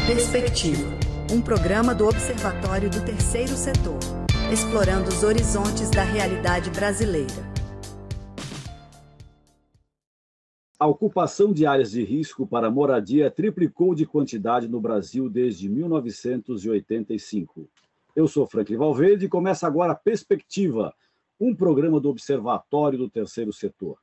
Perspectiva, um programa do Observatório do Terceiro Setor, explorando os horizontes da realidade brasileira. A ocupação de áreas de risco para moradia triplicou de quantidade no Brasil desde 1985. Eu sou Franklin Valverde e começa agora Perspectiva, um programa do Observatório do Terceiro Setor.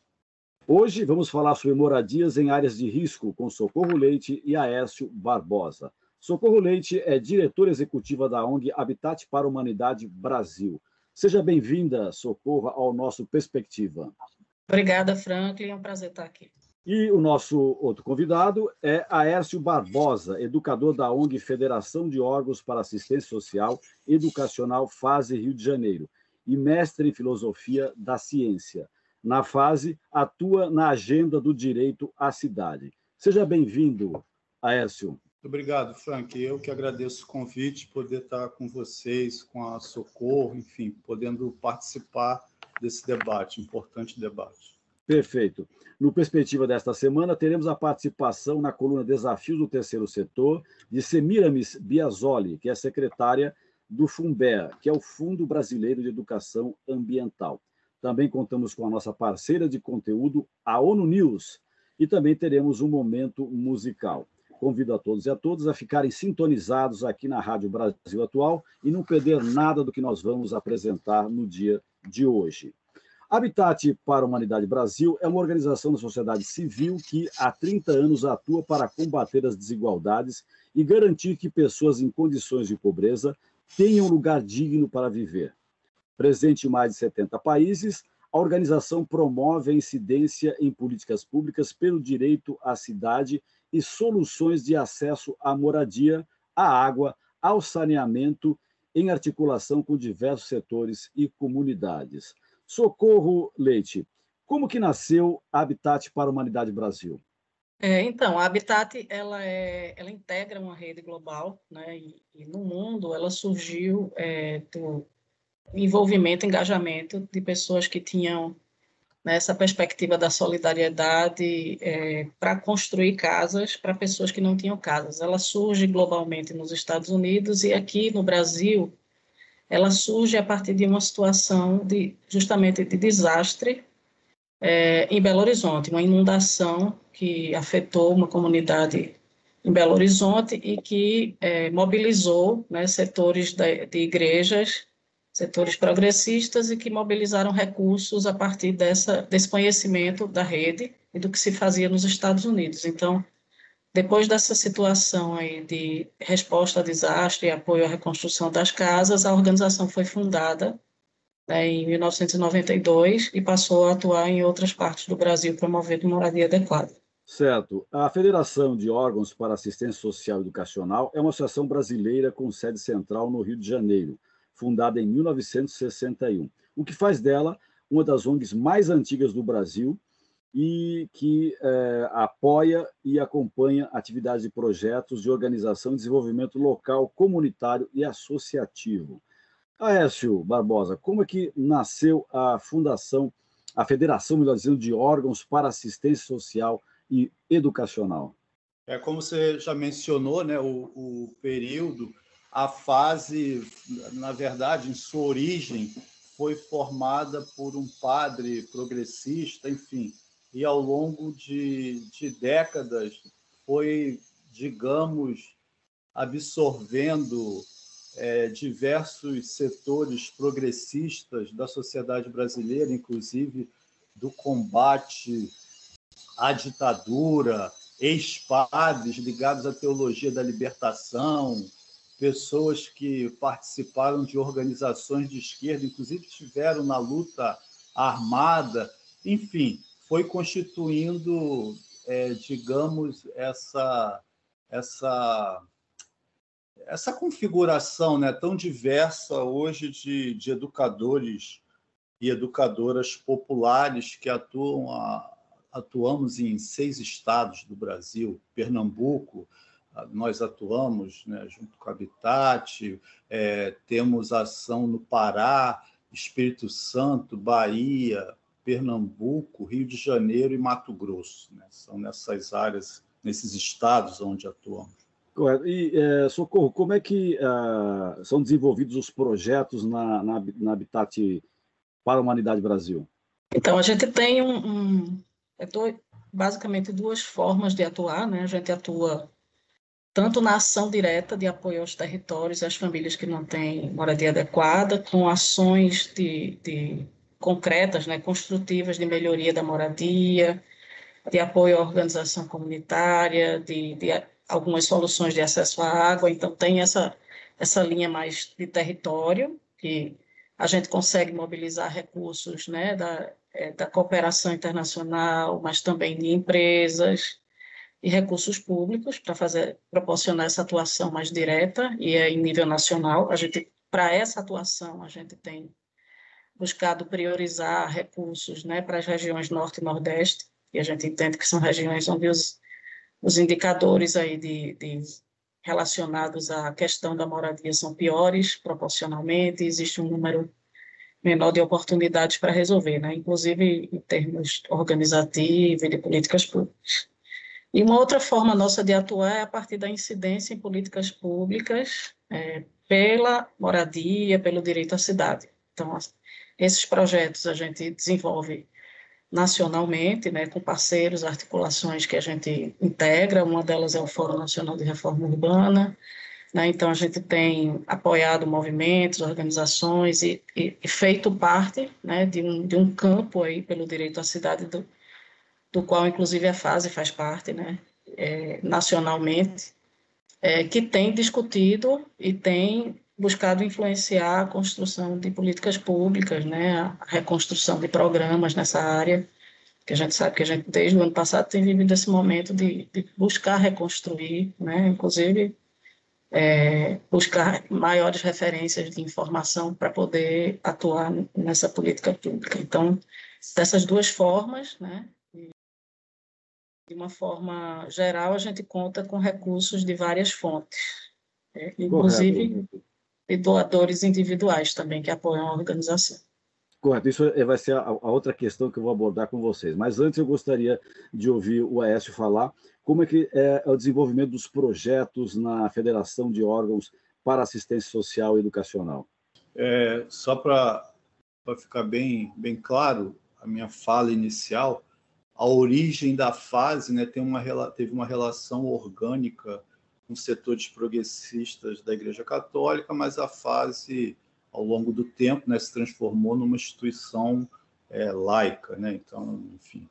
Hoje vamos falar sobre moradias em áreas de risco com Socorro Leite e Aércio Barbosa. Socorro Leite é diretora executiva da ONG Habitat para a Humanidade Brasil. Seja bem-vinda, Socorro, ao nosso Perspectiva. Obrigada, Franklin, é um prazer estar aqui. E o nosso outro convidado é Aércio Barbosa, educador da ONG Federação de Órgãos para Assistência Social Educacional FASE Rio de Janeiro e mestre em Filosofia da Ciência. Na FASE, atua na agenda do direito à cidade. Seja bem-vindo, Aércio. Muito obrigado, Frank. Eu que agradeço o convite, poder estar com vocês, com a Socorro, enfim, podendo participar desse debate, importante debate. Perfeito. No Perspectiva desta semana, teremos a participação na coluna Desafios do Terceiro Setor de Semiramis Biasoli, que é secretária do FUNBEA, que é o Fundo Brasileiro de Educação Ambiental. Também contamos com a nossa parceira de conteúdo, a ONU News, e também teremos um momento musical. Convido a todos e a todas a ficarem sintonizados aqui na Rádio Brasil Atual e não perder nada do que nós vamos apresentar no dia de hoje. Habitat para a Humanidade Brasil é uma organização da sociedade civil que há 30 anos atua para combater as desigualdades e garantir que pessoas em condições de pobreza tenham um lugar digno para viver. Presente em mais de 70 países, a organização promove a incidência em políticas públicas pelo direito à cidade e soluções de acesso à moradia, à água, ao saneamento, em articulação com diversos setores e comunidades. Socorro Leite, como que nasceu a Habitat para a Humanidade Brasil? Então, a Habitat, ela integra uma rede global, né, e no mundo ela surgiu do envolvimento, engajamento de pessoas que tinham nessa perspectiva da solidariedade para construir casas para pessoas que não tinham casas. Ela surge globalmente nos Estados Unidos e aqui no Brasil ela surge a partir de uma situação justamente de desastre em Belo Horizonte, uma inundação que afetou uma comunidade em Belo Horizonte e que mobilizou, né, setores de igrejas, setores progressistas e que mobilizaram recursos a partir desse conhecimento da rede e do que se fazia nos Estados Unidos. Então, depois dessa situação aí de resposta a desastre e apoio à reconstrução das casas, a organização foi fundada em 1992 e passou a atuar em outras partes do Brasil, promovendo moradia adequada. Certo. A Federação de Órgãos para Assistência Social Educacional é uma associação brasileira com sede central no Rio de Janeiro, fundada em 1961, o que faz dela uma das ONGs mais antigas do Brasil e que apoia e acompanha atividades e projetos de organização e desenvolvimento local, comunitário e associativo. Aércio Barbosa, como é que nasceu a fundação, a Federação, melhor dizendo, de Órgãos para Assistência Social e Educacional? Como você já mencionou, né, o período, a fase, na verdade, em sua origem, foi formada por um padre progressista, enfim, e ao longo de décadas foi, digamos, absorvendo diversos setores progressistas da sociedade brasileira, inclusive do combate à ditadura, ex-padres ligados à teologia da libertação, pessoas que participaram de organizações de esquerda, inclusive estiveram na luta armada, enfim, foi constituindo, digamos, essa configuração, né, tão diversa hoje de educadores e educadoras populares que atuamos em 6 estados do Brasil. Pernambuco, nós atuamos, né, junto com a Habitat, temos ação no Pará, Espírito Santo, Bahia, Pernambuco, Rio de Janeiro e Mato Grosso, né? São nessas áreas, nesses estados onde atuamos. Correto. E, Socorro, como é que são desenvolvidos os projetos na Habitat para a Humanidade Brasil? Então, a gente tem basicamente duas formas de atuar, né? A gente atua tanto na ação direta de apoio aos territórios e às famílias que não têm moradia adequada, com ações concretas, né, construtivas de melhoria da moradia, de apoio à organização comunitária, de algumas soluções de acesso à água. Então, tem essa linha mais de território, que a gente consegue mobilizar recursos, né, da cooperação internacional, mas também de empresas e recursos públicos para proporcionar essa atuação mais direta e em nível nacional. Para essa atuação, a gente tem buscado priorizar recursos, né, para as regiões Norte e Nordeste, e a gente entende que são regiões onde os indicadores aí relacionados à questão da moradia são piores proporcionalmente, existe um número menor de oportunidades para resolver, né, inclusive em termos organizativos e de políticas públicas. E uma outra forma nossa de atuar é a partir da incidência em políticas públicas pela moradia, pelo direito à cidade. Então, esses projetos a gente desenvolve nacionalmente, né, com parceiros, articulações que a gente integra, uma delas é o Fórum Nacional de Reforma Urbana, né, então a gente tem apoiado movimentos, organizações e feito parte, né, de um campo aí pelo direito à cidade do qual, inclusive, a FASE faz parte, né, nacionalmente, que tem discutido e tem buscado influenciar a construção de políticas públicas, né, a reconstrução de programas nessa área, que a gente sabe que a gente, desde o ano passado, tem vivido esse momento de buscar reconstruir, né, inclusive buscar maiores referências de informação para poder atuar nessa política pública. Então, dessas duas formas, né, de uma forma geral, a gente conta com recursos de várias fontes, inclusive de doadores individuais também, que apoiam a organização. Correto, isso vai ser a outra questão que eu vou abordar com vocês. Mas antes eu gostaria de ouvir o Aécio falar como é que é o desenvolvimento dos projetos na Federação de Órgãos para Assistência Social e Educacional. Só para ficar bem claro, a minha fala inicial, a origem da FASE, né, teve uma relação orgânica com setores progressistas da Igreja Católica, mas a FASE, ao longo do tempo, né, se transformou numa instituição laica, né? Então, enfim.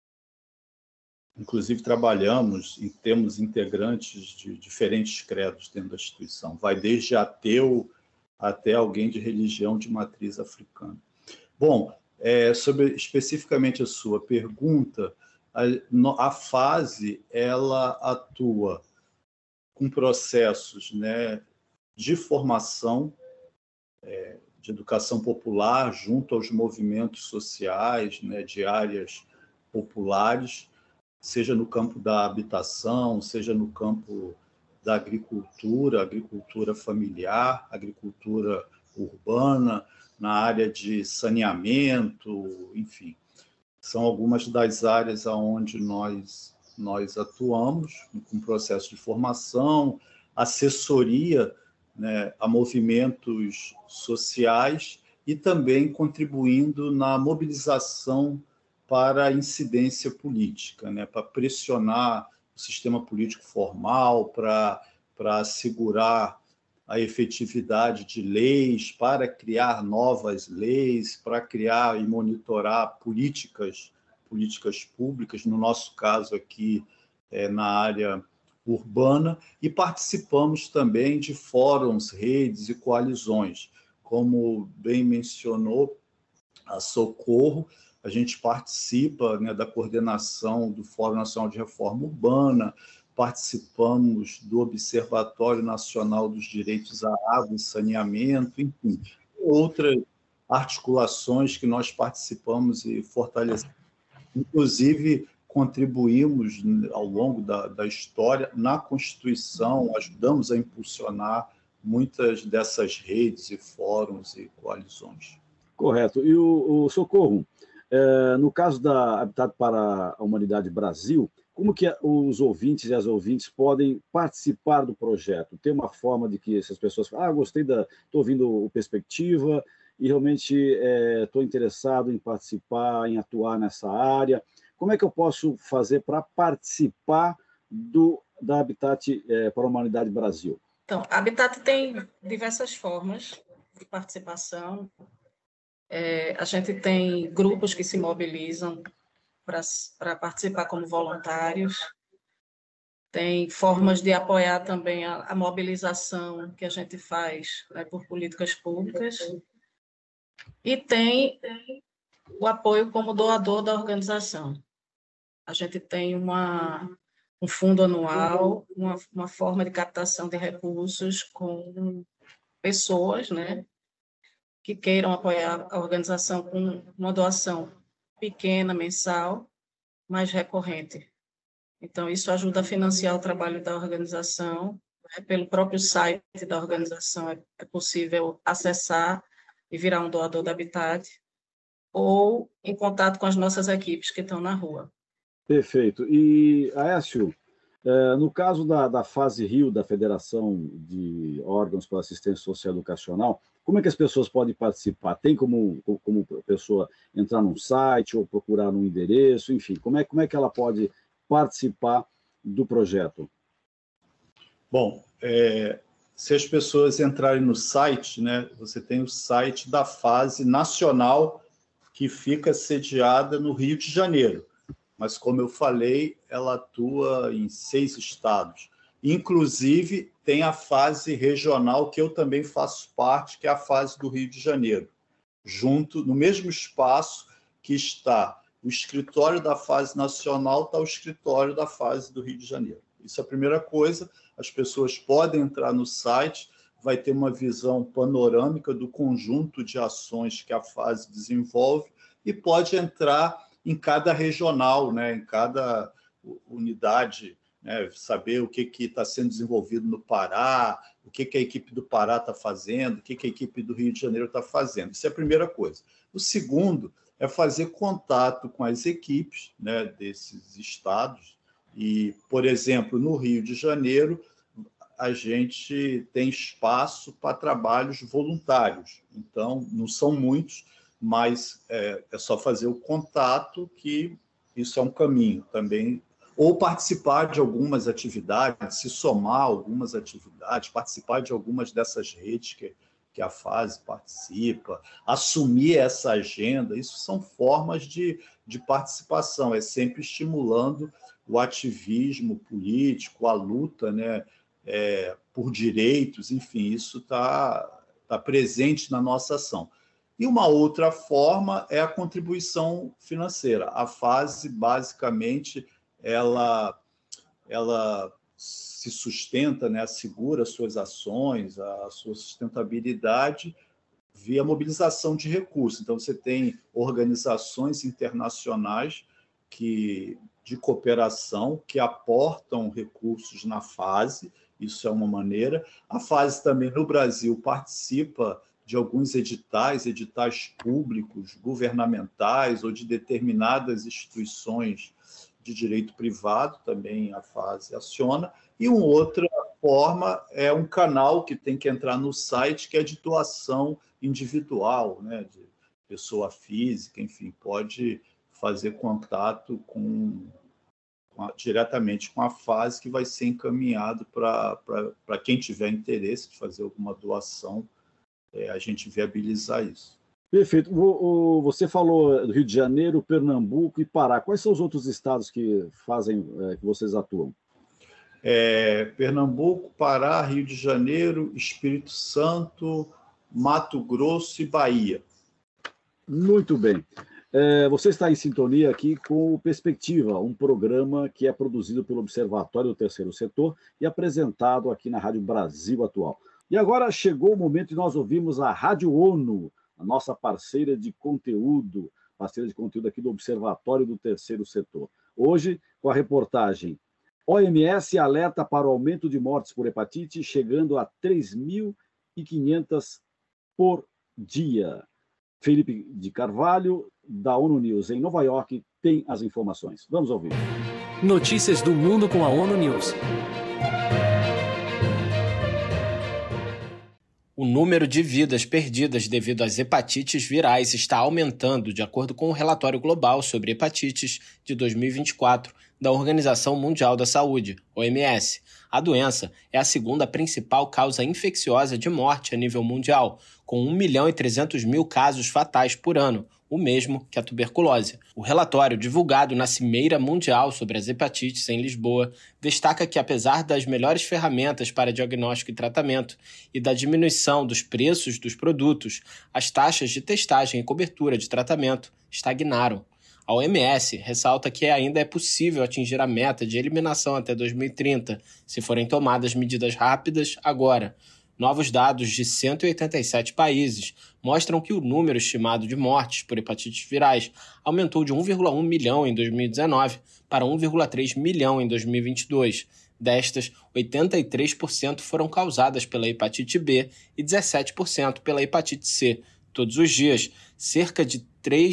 Inclusive, temos integrantes de diferentes credos dentro da instituição. Vai desde ateu até alguém de religião de matriz africana. Bom, sobre especificamente a sua pergunta, a FASE ela atua com processos, né, de formação, de educação popular junto aos movimentos sociais, né, de áreas populares, seja no campo da habitação, seja no campo da agricultura familiar, agricultura urbana, na área de saneamento, enfim. São algumas das áreas onde nós atuamos, com processo de formação, assessoria, né, a movimentos sociais e também contribuindo na mobilização para a incidência política, né, para pressionar o sistema político formal, para assegurar a efetividade de leis, para criar novas leis, para criar e monitorar políticas públicas, no nosso caso aqui na área urbana, e participamos também de fóruns, redes e coalizões. Como bem mencionou a Socorro, a gente participa, né, da coordenação do Fórum Nacional de Reforma Urbana, participamos do Observatório Nacional dos Direitos à Água e Saneamento, enfim, outras articulações que nós participamos e fortalecemos. Inclusive, contribuímos ao longo da história na Constituição, ajudamos a impulsionar muitas dessas redes e fóruns e coalizões. Correto. E o Socorro, no caso da Habitat para a Humanidade Brasil, como que os ouvintes e as ouvintes podem participar do projeto? Tem uma forma de que essas pessoas falam, gostei estou ouvindo o Perspectiva e realmente estou interessado em participar, em atuar nessa área. Como é que eu posso fazer para participar da Habitat para a Humanidade Brasil? Então, a Habitat tem diversas formas de participação. A gente tem grupos que se mobilizam para participar como voluntários. Tem formas de apoiar também a mobilização que a gente faz, né, por políticas públicas. E tem o apoio como doador da organização. A gente tem um fundo anual, uma forma de captação de recursos com pessoas, né, que queiram apoiar a organização com uma doação pequena, mensal, mas recorrente. Então, isso ajuda a financiar o trabalho da organização. Pelo próprio site da organização é possível acessar e virar um doador da Habitat, ou em contato com as nossas equipes que estão na rua. Perfeito. E, Aécio, no caso da fase Rio, da Federação de Órgãos para Assistência Social Educacional, como é que as pessoas podem participar? Tem como a pessoa entrar num site ou procurar num endereço, enfim, como é que ela pode participar do projeto? Bom, se as pessoas entrarem no site, né, você tem o site da fase nacional que fica sediada no Rio de Janeiro. Mas, como eu falei, ela atua em 6 estados. Inclusive, tem a fase regional, que eu também faço parte, que é a fase do Rio de Janeiro. Junto, no mesmo espaço que está o escritório da fase nacional, está o escritório da fase do Rio de Janeiro. Isso é a primeira coisa. As pessoas podem entrar no site, vai ter uma visão panorâmica do conjunto de ações que a fase desenvolve e pode entrar em cada regional, né, em cada unidade, né, saber o que está sendo desenvolvido no Pará, o que a equipe do Pará está fazendo, o que a equipe do Rio de Janeiro está fazendo. Isso é a primeira coisa. O segundo é fazer contato com as equipes, né, desses estados. E, por exemplo, no Rio de Janeiro, a gente tem espaço para trabalhos voluntários. Então, não são muitos, mas é só fazer o contato, que isso é um caminho também. Ou participar de algumas atividades, se somar a algumas atividades, participar de algumas dessas redes que a fase participa, assumir essa agenda. Isso são formas de participação, é sempre estimulando o ativismo político, a luta, né, por direitos, enfim, isso está presente na nossa ação. E uma outra forma é a contribuição financeira. A fase, basicamente, ela se sustenta, né, assegura suas ações, a sua sustentabilidade via mobilização de recursos. Então, você tem organizações internacionais de cooperação que aportam recursos na fase, isso é uma maneira. A fase também, no Brasil, participa de alguns editais públicos, governamentais ou de determinadas instituições de direito privado, também a fase aciona. E uma outra forma é um canal que tem que entrar no site, que é de doação individual, né, de pessoa física, enfim, pode fazer contato diretamente com a fase, que vai ser encaminhado para quem tiver interesse de fazer alguma doação, a gente viabilizar isso. Perfeito. Você falou do Rio de Janeiro, Pernambuco e Pará. Quais são os outros estados que que vocês atuam? Pernambuco, Pará, Rio de Janeiro, Espírito Santo, Mato Grosso e Bahia. Muito bem. Você está em sintonia aqui com o Perspectiva, um programa que é produzido pelo Observatório do Terceiro Setor e apresentado aqui na Rádio Brasil Atual. E agora chegou o momento de nós ouvirmos a Rádio ONU, a nossa parceira de conteúdo aqui do Observatório do Terceiro Setor. Hoje, com a reportagem OMS alerta para o aumento de mortes por hepatite, chegando a 3.500 por dia. Felipe de Carvalho, da ONU News, em Nova York, tem as informações. Vamos ouvir. Notícias do mundo com a ONU News. O número de vidas perdidas devido às hepatites virais está aumentando, de acordo com o relatório global sobre hepatites de 2024 da Organização Mundial da Saúde, OMS. A doença é a segunda principal causa infecciosa de morte a nível mundial, com 1.300.000 casos fatais por ano, o mesmo que a tuberculose. O relatório, divulgado na Cimeira Mundial sobre as Hepatites em Lisboa, destaca que, apesar das melhores ferramentas para diagnóstico e tratamento e da diminuição dos preços dos produtos, as taxas de testagem e cobertura de tratamento estagnaram. A OMS ressalta que ainda é possível atingir a meta de eliminação até 2030, se forem tomadas medidas rápidas agora. Novos dados de 187 países mostram que o número estimado de mortes por hepatites virais aumentou de 1,1 milhão em 2019 para 1,3 milhão em 2022. Destas, 83% foram causadas pela hepatite B e 17% pela hepatite C. Todos os dias, cerca de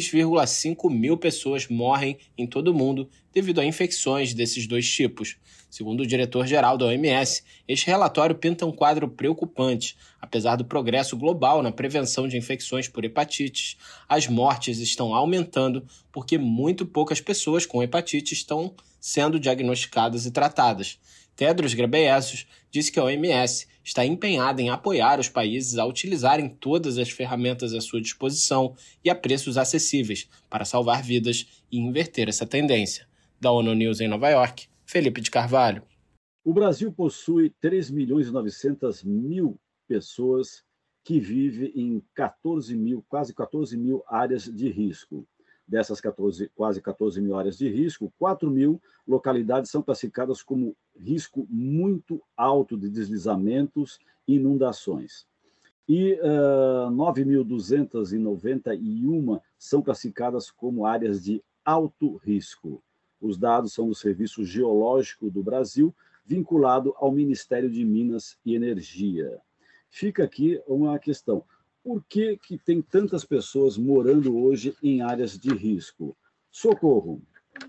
3,5 mil pessoas morrem em todo o mundo devido a infecções desses dois tipos. Segundo o diretor-geral da OMS, este relatório pinta um quadro preocupante. Apesar do progresso global na prevenção de infecções por hepatites, as mortes estão aumentando porque muito poucas pessoas com hepatite estão sendo diagnosticadas e tratadas. Tedros Ghebreyesus disse que a OMS está empenhada em apoiar os países a utilizarem todas as ferramentas à sua disposição e a preços acessíveis para salvar vidas e inverter essa tendência. Da ONU News em Nova York, Felipe de Carvalho. O Brasil possui 3.900.000 pessoas que vivem em quase 14 mil áreas de risco. Dessas quase 14 mil áreas de risco, 4 mil localidades são classificadas como risco muito alto de deslizamentos e inundações. E 9.291 são classificadas como áreas de alto risco. Os dados são do Serviço Geológico do Brasil, vinculado ao Ministério de Minas e Energia. Fica aqui uma questão. Por que tem tantas pessoas morando hoje em áreas de risco? Socorro,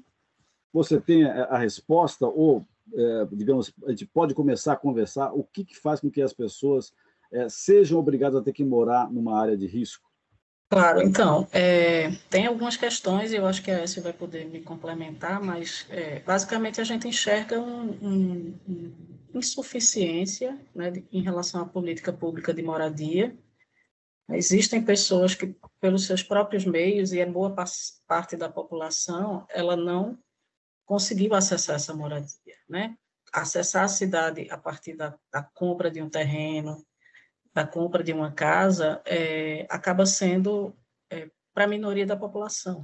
você tem a resposta ou, digamos, a gente pode começar a conversar o que faz com que as pessoas sejam obrigadas a ter que morar numa área de risco? Claro, então, tem algumas questões, e eu acho que a Aécio vai poder me complementar, mas basicamente a gente enxerga uma insuficiência, né, em relação à política pública de moradia. Existem pessoas que, pelos seus próprios meios, e é boa parte da população, ela não conseguiu acessar essa moradia, né? Acessar a cidade a partir da compra de um terreno, da compra de uma casa, acaba sendo para a minoria da população.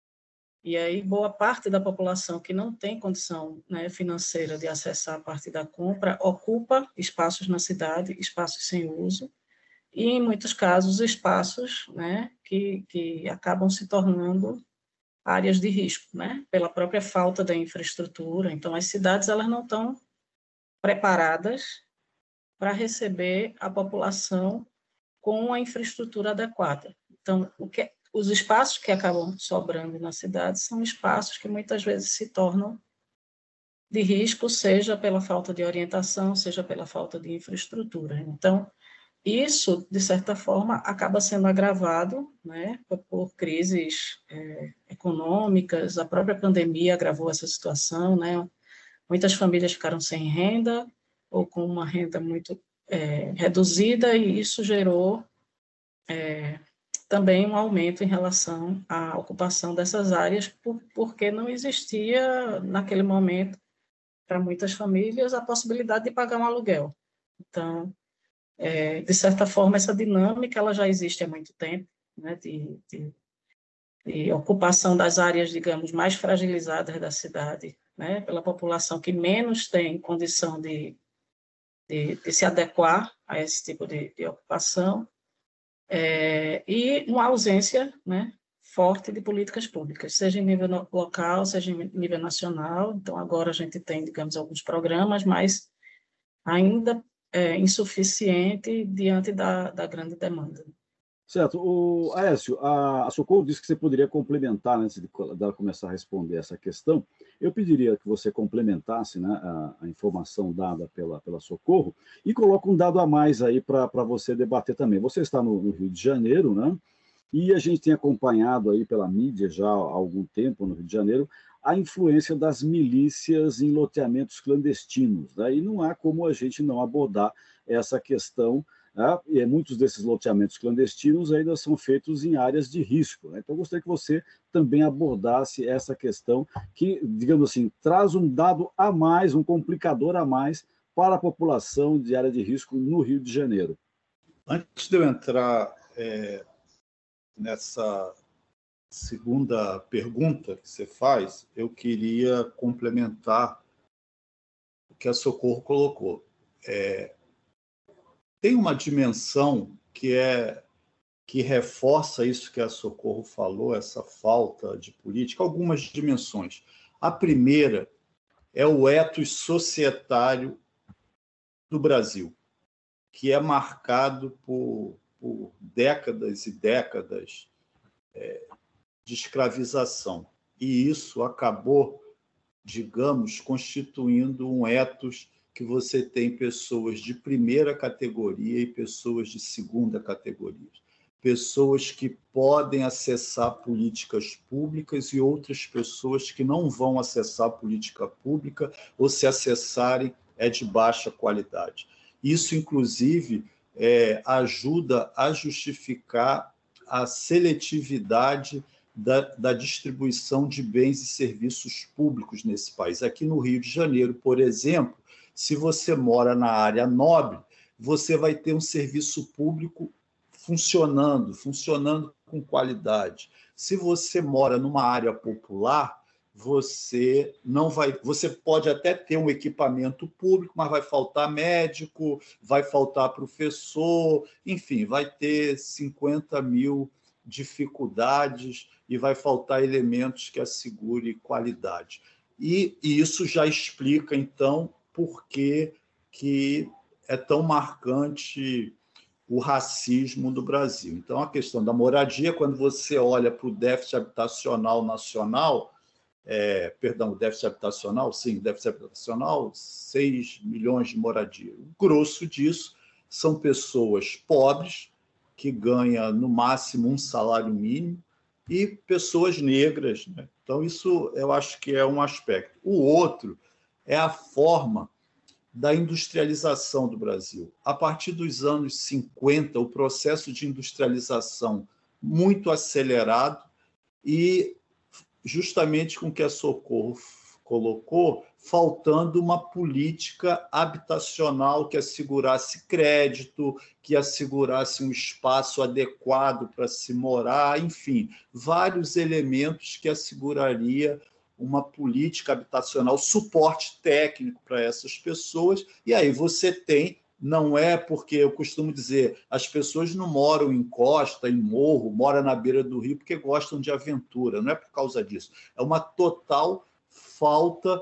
E aí, boa parte da população que não tem condição, né, financeira de acessar a partir da compra, ocupa espaços na cidade, espaços sem uso, e, em muitos casos, espaços, né, que acabam se tornando áreas de risco, né, pela própria falta da infraestrutura. Então, as cidades elas não estão preparadas para receber a população com a infraestrutura adequada. Então, os espaços que acabam sobrando na cidade são espaços que muitas vezes se tornam de risco, seja pela falta de orientação, seja pela falta de infraestrutura. Então, isso, de certa forma, acaba sendo agravado, né, por crises econômicas. A própria pandemia agravou essa situação, né? Muitas famílias ficaram sem renda ou com uma renda muito reduzida, e isso gerou também um aumento em relação à ocupação dessas áreas, porque não existia, naquele momento, para muitas famílias, a possibilidade de pagar um aluguel. Então, de certa forma, essa dinâmica ela já existe há muito tempo, né, de ocupação das áreas, digamos, mais fragilizadas da cidade, né, pela população que menos tem condição de se adequar a esse tipo de ocupação, e uma ausência, né, forte de políticas públicas, seja em nível local, seja em nível nacional. Então, agora a gente tem, digamos, alguns programas, mas ainda insuficiente diante da grande demanda. Certo. Aécio, a Socorro disse que você poderia complementar, né, antes dela começar a responder essa questão. Eu pediria que você complementasse, né, a informação dada pela Socorro e coloque um dado a mais aí para você debater também. Você está no Rio de Janeiro, né? E a gente tem acompanhado aí pela mídia já há algum tempo no Rio de Janeiro a influência das milícias em loteamentos clandestinos, né? E não há como a gente não abordar essa questão, né? E muitos desses loteamentos clandestinos ainda são feitos em áreas de risco, né? Então, eu gostaria que você também abordasse essa questão que, digamos assim, traz um dado a mais, um complicador a mais para a população de área de risco no Rio de Janeiro. Antes de eu entrar nessa segunda pergunta que você faz, eu queria complementar o que a Socorro colocou. Tem uma dimensão que reforça isso que a Socorro falou, essa falta de política, algumas dimensões. A primeira é o ethos societário do Brasil, que é marcado por décadas e décadas de escravização. E isso acabou, digamos, constituindo um ethos que você tem pessoas de primeira categoria e pessoas de segunda categoria. Pessoas que podem acessar políticas públicas e outras pessoas que não vão acessar política pública ou, se acessarem, é de baixa qualidade. Isso, inclusive, ajuda a justificar a seletividade da distribuição de bens e serviços públicos nesse país. Aqui no Rio de Janeiro, por exemplo, se você mora na área nobre, você vai ter um serviço público funcionando com qualidade. Se você mora numa área popular, você pode até ter um equipamento público, mas vai faltar médico, vai faltar professor, enfim, vai ter 50 mil dificuldades e vai faltar elementos que assegurem qualidade. E isso já explica, então, por que é tão marcante o racismo do Brasil. Então, a questão da moradia, quando você olha para o déficit habitacional nacional, o déficit habitacional, 6 milhões de moradias. O grosso disso são pessoas pobres, que ganham no máximo um salário mínimo, e pessoas negras, né? Então, isso eu acho que é um aspecto. O outro é a forma da industrialização do Brasil. A partir dos anos 50, o processo de industrialização muito acelerado e justamente com o que a Socorro colocou, faltando uma política habitacional que assegurasse crédito, que assegurasse um espaço adequado para se morar, enfim, vários elementos que asseguraria uma política habitacional, suporte técnico para essas pessoas, e aí você tem, não é porque eu costumo dizer, as pessoas não moram em costa, em morro, moram na beira do rio porque gostam de aventura, não é por causa disso, é uma total falta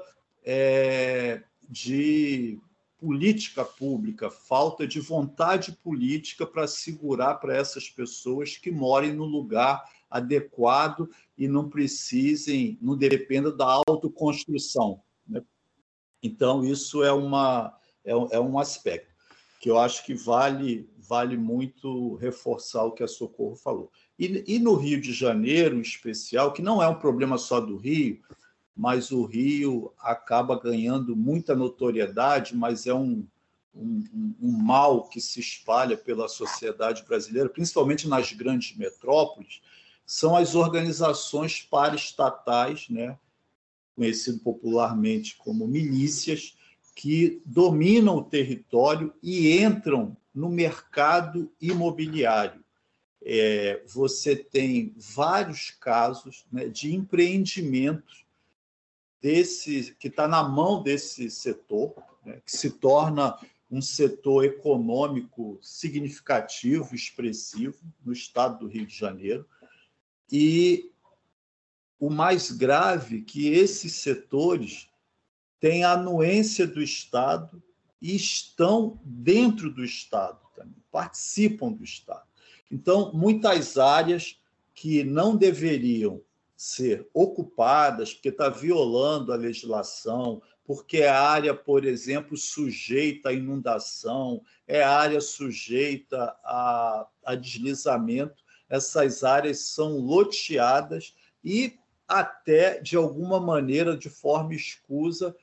de política pública, falta de vontade política para assegurar para essas pessoas que morem no lugar adequado e não dependam da autoconstrução, né? Então, isso é um aspecto que eu acho que vale muito reforçar o que a Socorro falou. E no Rio de Janeiro, em especial, que não é um problema só do Rio, mas o Rio acaba ganhando muita notoriedade, mas é um mal que se espalha pela sociedade brasileira, principalmente nas grandes metrópoles, são as organizações paraestatais, né, conhecido popularmente como milícias, que dominam o território e entram no mercado imobiliário. Você tem vários casos, né, de empreendimentos que está na mão desse setor, né, que se torna um setor econômico significativo, expressivo, no estado do Rio de Janeiro. E o mais grave é que esses setores têm a anuência do Estado e estão dentro do Estado também, participam do Estado. Então, muitas áreas que não deveriam ser ocupadas, porque está violando a legislação, porque é área, por exemplo, sujeita à inundação, é área sujeita a deslizamento, essas áreas são loteadas e até, de alguma maneira, de forma escusa,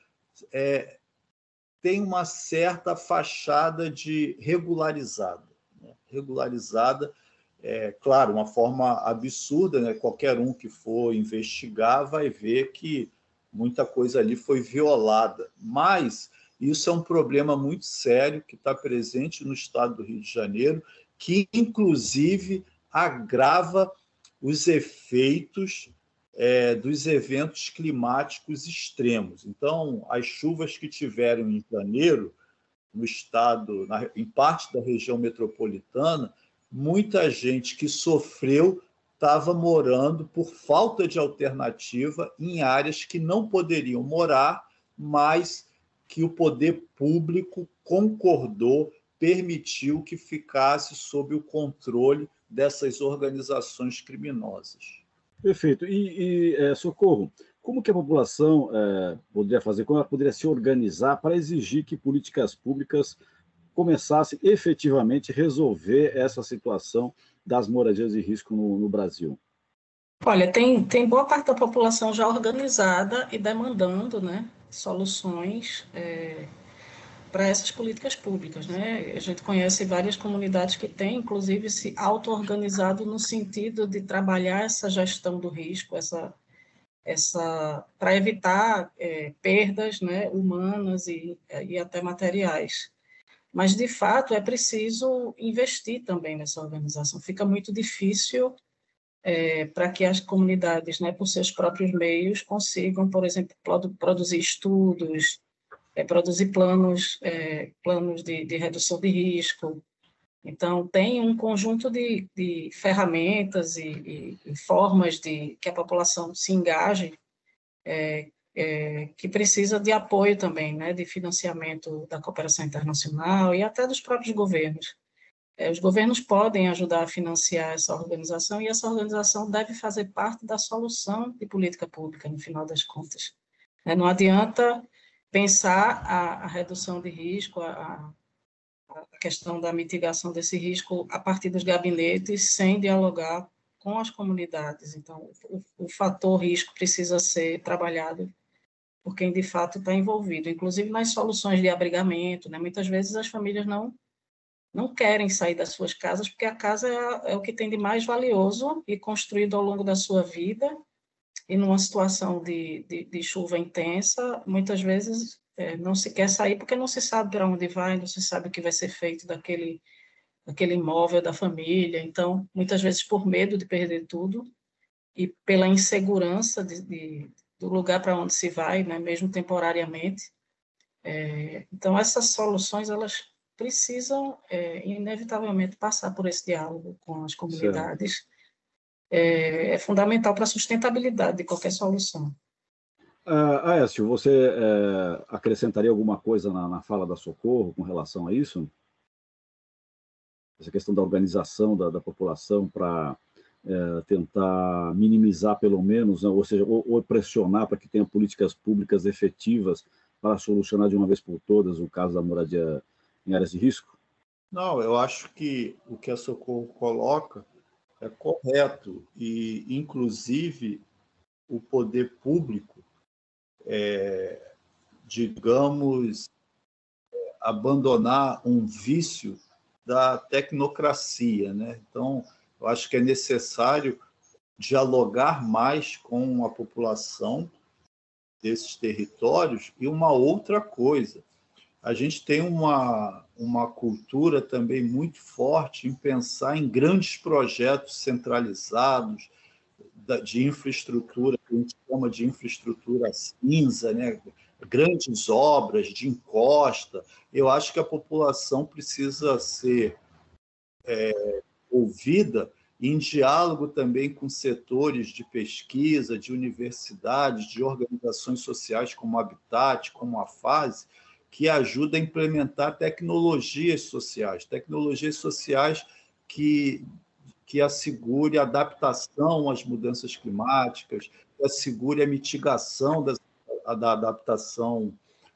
tem uma certa fachada de regularizada. Né? Regularizada, claro, uma forma absurda, né? Qualquer um que for investigar vai ver que muita coisa ali foi violada. Mas isso é um problema muito sério que está presente no estado do Rio de Janeiro, que, inclusive, agrava os efeitos dos eventos climáticos extremos. Então, as chuvas que tiveram em janeiro, no estado, em parte da região metropolitana, muita gente que sofreu estava morando por falta de alternativa em áreas que não poderiam morar, mas que o poder público concordou, permitiu que ficasse sob o controle dessas organizações criminosas. Perfeito. Socorro, como que a população poderia fazer, como ela poderia se organizar para exigir que políticas públicas começassem efetivamente a resolver essa situação das moradias de risco no Brasil? Olha, tem boa parte da população já organizada e demandando, né, soluções para essas políticas públicas, né? A gente conhece várias comunidades que têm, inclusive, se auto-organizado no sentido de trabalhar essa gestão do risco, para evitar perdas, né, humanas e até materiais. Mas, de fato, é preciso investir também nessa organização. Fica muito difícil para que as comunidades, né, por seus próprios meios, consigam, por exemplo, produzir estudos, produzir planos de redução de risco. Então, tem um conjunto de ferramentas e formas de que a população se engaje, que precisa de apoio também, né, de financiamento da cooperação internacional e até dos próprios governos. Os governos podem ajudar a financiar essa organização e essa organização deve fazer parte da solução de política pública, no final das contas. Não adianta pensar a redução de risco, a questão da mitigação desse risco a partir dos gabinetes, sem dialogar com as comunidades. Então, o fator risco precisa ser trabalhado por quem, de fato, está envolvido, inclusive nas soluções de abrigamento, né? Muitas vezes as famílias não querem sair das suas casas, porque a casa é o que tem de mais valioso e construído ao longo da sua vida, e numa situação de chuva intensa, muitas vezes não se quer sair porque não se sabe para onde vai, não se sabe o que vai ser feito daquele imóvel da família. Então, muitas vezes por medo de perder tudo e pela insegurança do lugar para onde se vai, né, mesmo temporariamente. Então, essas soluções, elas precisam, inevitavelmente, passar por esse diálogo com as comunidades. Certo. É fundamental para a sustentabilidade de qualquer solução. Aécio, você acrescentaria alguma coisa na fala da Socorro com relação a isso? Essa questão da organização da população para tentar minimizar, pelo menos, né, ou seja, ou pressionar para que tenha políticas públicas efetivas para solucionar de uma vez por todas o caso da moradia em áreas de risco? Não, eu acho que o que a Socorro coloca é correto e, inclusive, o poder público, digamos, abandonar um vício da tecnocracia, né? Então, eu acho que é necessário dialogar mais com a população desses territórios. E uma outra coisa, a gente tem uma cultura também muito forte em pensar em grandes projetos centralizados de infraestrutura, que a gente chama de infraestrutura cinza, né? Grandes obras de encosta. Eu acho que a população precisa ser ouvida em diálogo também com setores de pesquisa, de universidades, de organizações sociais como a Habitat, como a FASE, que ajuda a implementar tecnologias sociais que que assegure a adaptação às mudanças climáticas, que assegure a mitigação da adaptação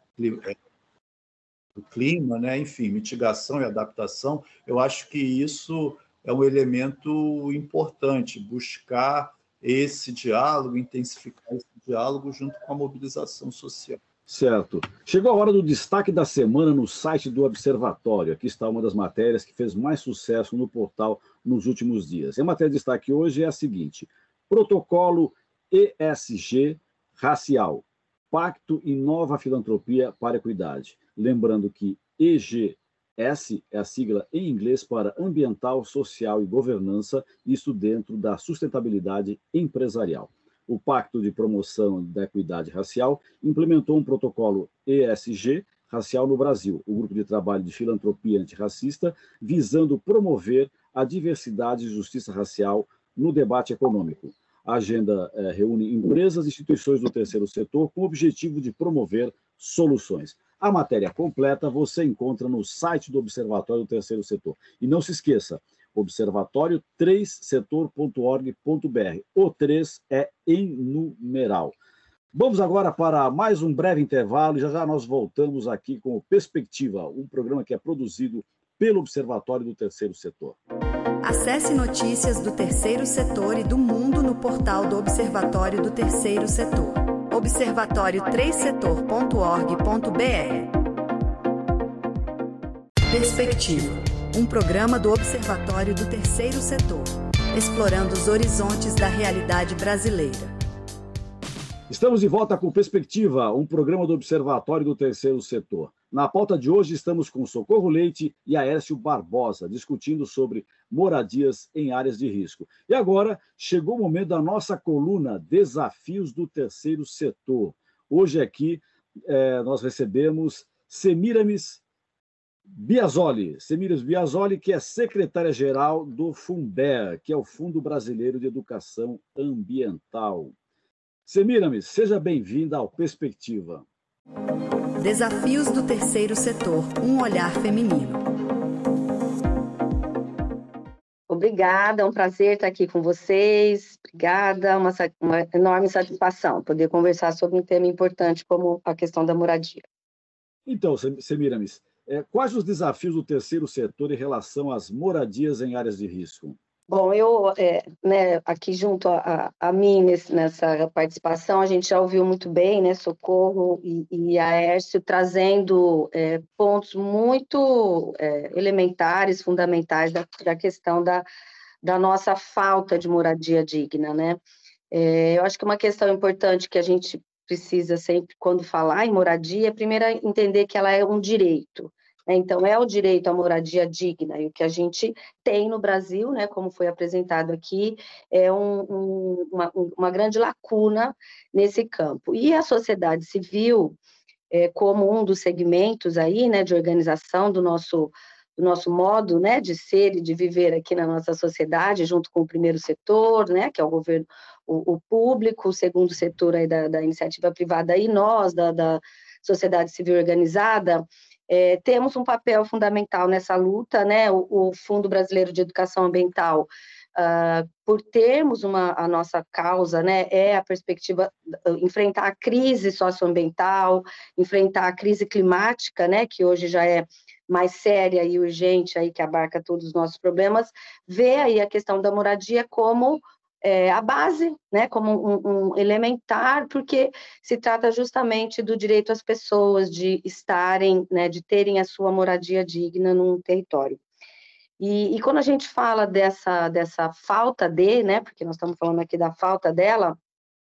do clima, né? Enfim, mitigação e adaptação. Eu acho que isso é um elemento importante, buscar esse diálogo, intensificar esse diálogo junto com a mobilização social. Certo. Chegou a hora do destaque da semana no site do Observatório. Aqui está uma das matérias que fez mais sucesso no portal nos últimos dias. A matéria de destaque hoje é a seguinte: Protocolo ESG racial. Pacto inova a filantropia para a equidade. Lembrando que EGS é a sigla em inglês para Ambiental, Social e Governança, isso dentro da sustentabilidade empresarial. O Pacto de Promoção da Equidade Racial implementou um protocolo ESG racial no Brasil, o Grupo de Trabalho de Filantropia Antirracista, visando promover a diversidade e justiça racial no debate econômico. A agenda reúne empresas e instituições do terceiro setor com o objetivo de promover soluções. A matéria completa você encontra no site do Observatório do Terceiro Setor. E não se esqueça, observatório3setor.org.br. O 3 é em numeral. Vamos agora para mais um breve intervalo e já nós voltamos aqui com o Perspectiva, um programa que é produzido pelo Observatório do Terceiro Setor. Acesse notícias do Terceiro Setor e do mundo no portal do Observatório do Terceiro Setor. observatório3setor.org.br. Perspectiva, um programa do Observatório do Terceiro Setor, explorando os horizontes da realidade brasileira. Estamos de volta com Perspectiva, um programa do Observatório do Terceiro Setor. Na pauta de hoje estamos com Socorro Leite e Aércio Barbosa, discutindo sobre moradias em áreas de risco. E agora chegou o momento da nossa coluna Desafios do Terceiro Setor. Hoje aqui nós recebemos Semiramis Biasoli, que é secretária-geral do FUNBEA, que é o Fundo Brasileiro de Educação Ambiental. Semiramis, seja bem-vinda ao Perspectiva. Desafios do Terceiro Setor, um olhar feminino. Obrigada, é um prazer estar aqui com vocês. Obrigada, uma enorme satisfação poder conversar sobre um tema importante como a questão da moradia. Então, Semiramis, quais os desafios do terceiro setor em relação às moradias em áreas de risco? Bom, eu, aqui junto a mim, nessa participação, a gente já ouviu muito bem, né, Socorro e Aércio trazendo pontos muito elementares, fundamentais da questão da nossa falta de moradia digna, né? Eu acho que uma questão importante que a gente precisa sempre, quando falar em moradia, é primeiro entender que ela é um direito. Então, é o direito à moradia digna, e o que a gente tem no Brasil, né, como foi apresentado aqui, é uma grande lacuna nesse campo. E a sociedade civil, como um dos segmentos aí, né, de organização do nosso modo, né, de ser e de viver aqui na nossa sociedade, junto com o primeiro setor, né, que é o governo, o público, o segundo setor aí da iniciativa privada, e nós, da sociedade civil organizada, temos um papel fundamental nessa luta, né? O Fundo Brasileiro de Educação Ambiental, por termos a nossa causa, né, é a perspectiva de enfrentar a crise socioambiental, enfrentar a crise climática, né, que hoje já é mais séria e urgente, aí, que abarca todos os nossos problemas, vê aí a questão da moradia como a base, né, como um elementar, porque se trata justamente do direito às pessoas de estarem, né, de terem a sua moradia digna num território. E quando a gente fala dessa falta né, porque nós estamos falando aqui da falta dela,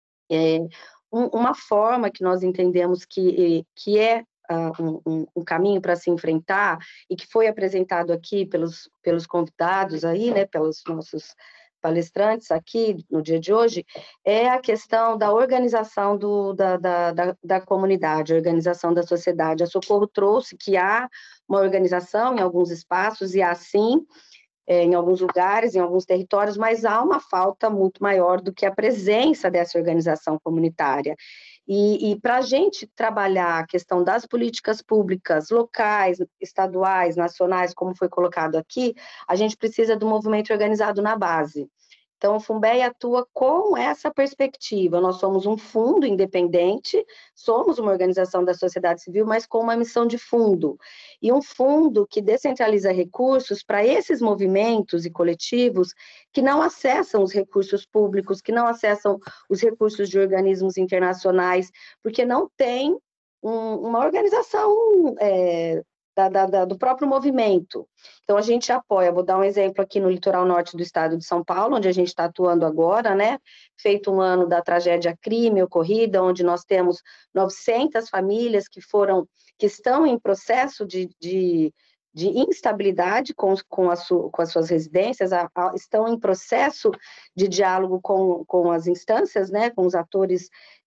uma forma que nós entendemos que é um caminho para se enfrentar, e que foi apresentado aqui pelos convidados aí, né, pelos nossos palestrantes aqui no dia de hoje, é a questão da organização da comunidade, a organização da sociedade. A Socorro trouxe que há uma organização em alguns espaços, e há sim, em alguns lugares, em alguns territórios, mas há uma falta muito maior do que a presença dessa organização comunitária. E para a gente trabalhar a questão das políticas públicas locais, estaduais, nacionais, como foi colocado aqui, a gente precisa do movimento organizado na base. Então, o Funbem atua com essa perspectiva. Nós somos um fundo independente, somos uma organização da sociedade civil, mas com uma missão de fundo. E um fundo que descentraliza recursos para esses movimentos e coletivos que não acessam os recursos públicos, que não acessam os recursos de organismos internacionais, porque não tem uma organização do próprio movimento. Então, a gente apoia, vou dar um exemplo aqui no litoral norte do estado de São Paulo, onde a gente está atuando agora, né? Feito um ano da tragédia crime ocorrida, onde nós temos 900 famílias que estão em processo de instabilidade com as suas residências, estão em processo de diálogo com as instâncias, né? Com os atores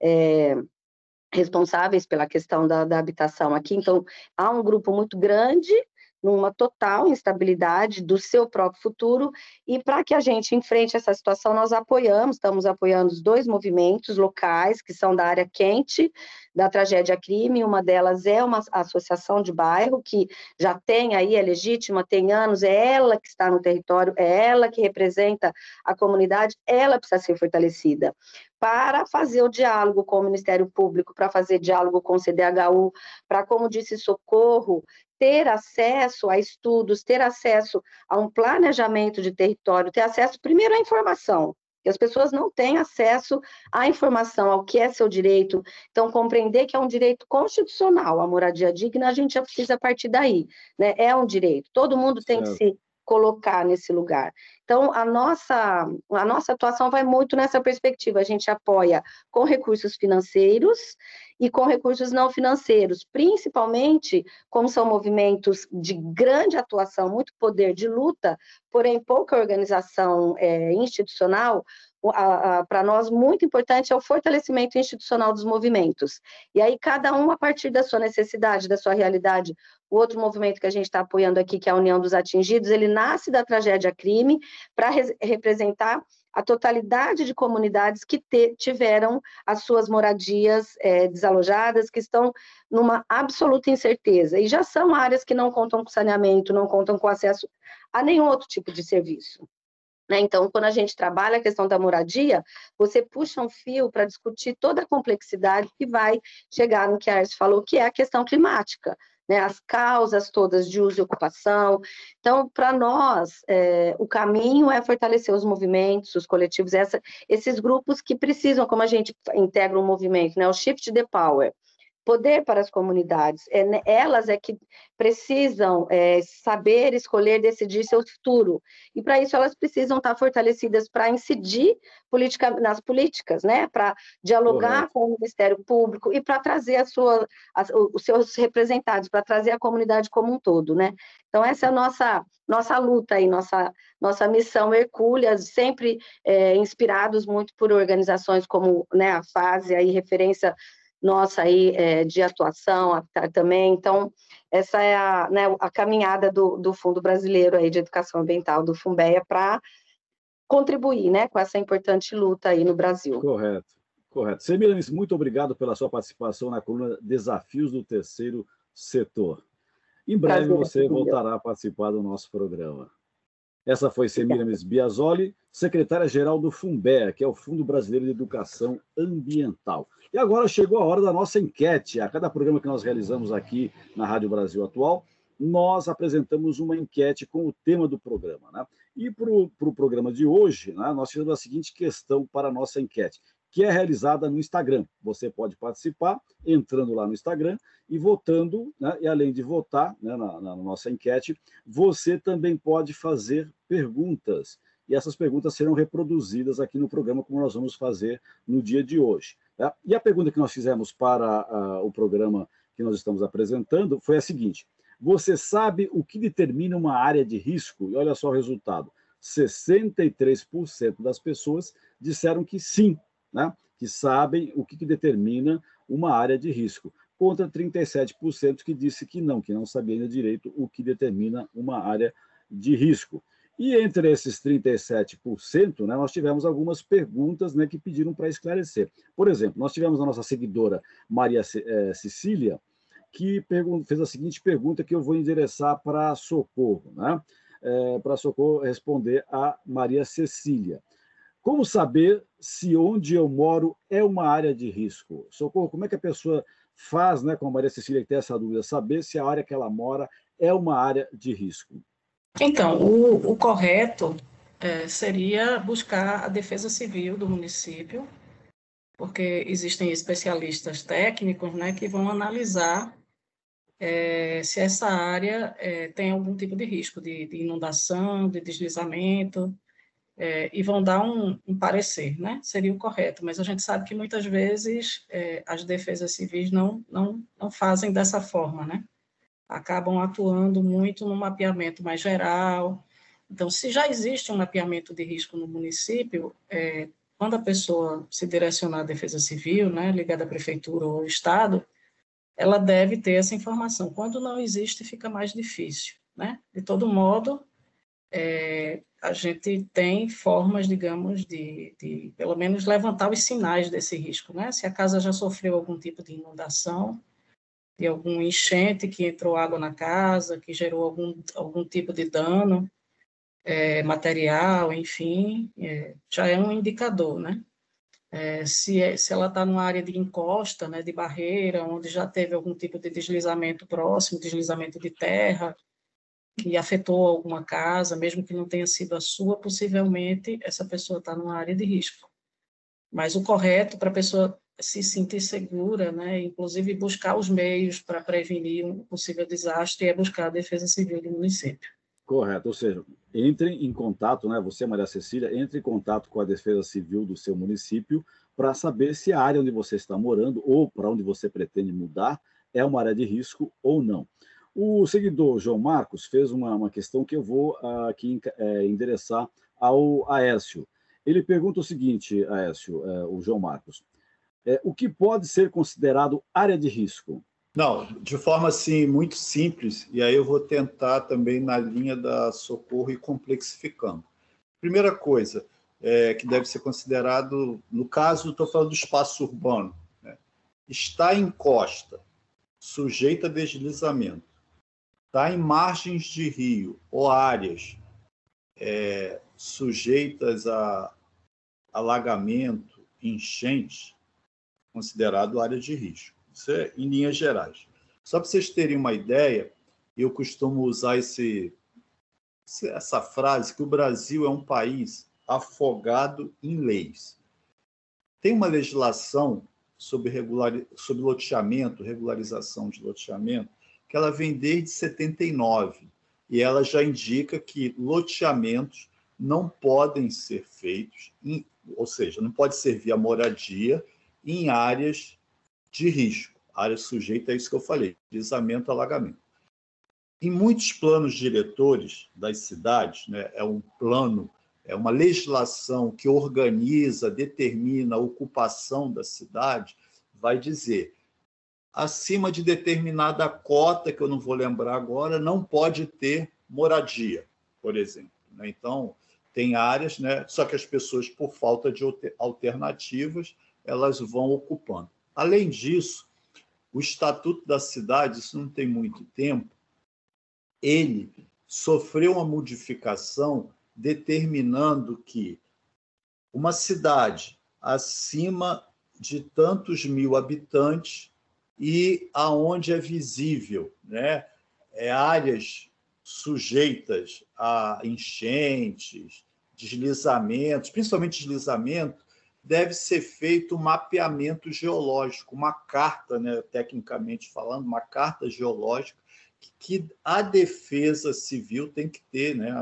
responsáveis pela questão da habitação aqui. Então, há um grupo muito grande, numa total instabilidade do seu próprio futuro, e para que a gente enfrente essa situação, nós estamos apoiando os 2 movimentos locais, que são da área quente, da tragédia crime. Uma delas é uma associação de bairro, que já tem aí, é legítima, tem anos, é ela que está no território, é ela que representa a comunidade, ela precisa ser fortalecida para fazer o diálogo com o Ministério Público, para fazer diálogo com o CDHU, para, como disse Socorro, ter acesso a estudos, ter acesso a um planejamento de território, ter acesso primeiro à informação, que as pessoas não têm acesso à informação, ao que é seu direito. Então, compreender que é um direito constitucional a moradia digna, a gente já precisa partir daí, né? É um direito, todo mundo tem que se colocar nesse lugar. Então, a nossa atuação vai muito nessa perspectiva. A gente apoia com recursos financeiros e com recursos não financeiros, principalmente como são movimentos de grande atuação, muito poder de luta, porém pouca organização institucional. Para nós, muito importante é o fortalecimento institucional dos movimentos. E aí, cada um, a partir da sua necessidade, da sua realidade. O outro movimento que a gente está apoiando aqui, que é a União dos Atingidos, ele nasce da tragédia crime para representar a totalidade de comunidades que tiveram as suas moradias desalojadas, que estão numa absoluta incerteza. E já são áreas que não contam com saneamento, não contam com acesso a nenhum outro tipo de serviço. Então, quando a gente trabalha a questão da moradia, você puxa um fio para discutir toda a complexidade que vai chegar no que a Arce falou, que é a questão climática, né? As causas todas de uso e ocupação. Então, para nós, o caminho é fortalecer os movimentos, os coletivos, esses grupos que precisam, como a gente integra um movimento, né? O Shift the Power. Poder para as comunidades, elas que precisam saber, escolher, decidir seu futuro, e para isso elas precisam estar fortalecidas para incidir nas políticas, né? Para dialogar com o Ministério Público e para trazer os seus representados, para trazer a comunidade como um todo, né? Então, essa é a nossa luta aí, nossa missão hercúlea, sempre inspirados muito por organizações como, né, a FASE, aí, referência nossa aí de atuação também. Então, essa é a caminhada do Fundo Brasileiro aí de Educação Ambiental, do Funbem, para contribuir, né, com essa importante luta aí no Brasil. Correto. Semiramis, muito obrigado pela sua participação na coluna Desafios do Terceiro Setor. Em breve você voltará a participar do nosso programa. Essa foi Semiramis Biasoli, secretária-geral do Funbem, que é o Fundo Brasileiro de Educação Ambiental. E agora chegou a hora da nossa enquete. A cada programa que nós realizamos aqui na Rádio Brasil Atual, nós apresentamos uma enquete com o tema do programa, né? E para o programa de hoje, né, nós fizemos a seguinte questão para a nossa enquete, que é realizada no Instagram. Você pode participar entrando lá no Instagram e votando, né? E além de votar, né, na nossa enquete, você também pode fazer perguntas. E essas perguntas serão reproduzidas aqui no programa, como nós vamos fazer no dia de hoje. Tá? E a pergunta que nós fizemos para o programa que nós estamos apresentando foi a seguinte: você sabe o que determina uma área de risco? E olha só o resultado. 63% das pessoas disseram que sim, né? Que sabem o que determina uma área de risco, contra 37% que disse que não sabia ainda direito o que determina uma área de risco. E entre esses 37%, né, nós tivemos algumas perguntas, né, que pediram para esclarecer. Por exemplo, nós tivemos a nossa seguidora Maria Cecília, que fez a seguinte pergunta que eu vou endereçar para Socorro, né? Para Socorro responder a Maria Cecília. Como saber se onde eu moro é uma área de risco? Socorro, como é que a pessoa faz, né, com a Maria Cecília que tem essa dúvida, saber se a área que ela mora é uma área de risco? Então, o correto seria buscar a Defesa Civil do município, porque existem especialistas técnicos, né, que vão analisar se essa área tem algum tipo de risco de inundação, de deslizamento, e vão dar um parecer, né? Seria o correto, mas a gente sabe que muitas vezes as defesas civis não fazem dessa forma, né? Acabam atuando muito no mapeamento mais geral. Então, se já existe um mapeamento de risco no município, quando a pessoa se direcionar à Defesa Civil, né, ligada à prefeitura ou ao Estado, ela deve ter essa informação. Quando não existe, fica mais difícil, né? De todo modo, a gente tem formas, digamos, de pelo menos levantar os sinais desse risco, né? Se a casa já sofreu algum tipo de inundação, de algum enchente que entrou água na casa, que gerou algum tipo de dano material, enfim, já é um indicador, né? Se ela está numa área de encosta, né, de barreira, onde já teve algum tipo de deslizamento próximo, deslizamento de terra, que afetou alguma casa, mesmo que não tenha sido a sua, possivelmente essa pessoa está numa área de risco. Mas o correto para a pessoa se sentir segura, né, inclusive buscar os meios para prevenir um possível desastre, é buscar a Defesa Civil do município. Correto, ou seja, entre em contato, né, você, Maria Cecília, entre em contato com a Defesa Civil do seu município para saber se a área onde você está morando ou para onde você pretende mudar é uma área de risco ou não. O seguidor João Marcos fez uma questão que eu vou aqui endereçar ao Aércio. Ele pergunta o seguinte, Aércio, o João Marcos, o que pode ser considerado área de risco? Não, de forma assim muito simples, e aí eu vou tentar também na linha da Socorro e complexificando. Primeira coisa que deve ser considerado, no caso, estou falando do espaço urbano, né? Está em costa, sujeita a deslizamento, está em margens de rio ou áreas sujeitas a alagamento, enchente, considerado área de risco. Isso é em linhas gerais. Só para vocês terem uma ideia, eu costumo usar essa frase que o Brasil é um país afogado em leis. Tem uma legislação sobre loteamento, regularização de loteamento, que ela vem desde 79, e ela já indica que loteamentos não podem ser feitos, ou seja, não pode servir a moradia em áreas de risco, área sujeita a isso que eu falei, deslizamento, alagamento. Em muitos planos diretores das cidades, né, é uma legislação que organiza, determina a ocupação da cidade, vai dizer, acima de determinada cota, que eu não vou lembrar agora, não pode ter moradia, por exemplo. Então, tem áreas, né, só que as pessoas, por falta de alternativas, elas vão ocupando. Além disso, o Estatuto da Cidade, isso não tem muito tempo, ele sofreu uma modificação determinando que uma cidade acima de tantos mil habitantes e aonde é visível, né, áreas sujeitas a enchentes, deslizamentos, principalmente deslizamento, deve ser feito um mapeamento geológico, uma carta, né, tecnicamente falando, uma carta geológica que a Defesa Civil tem que ter, né,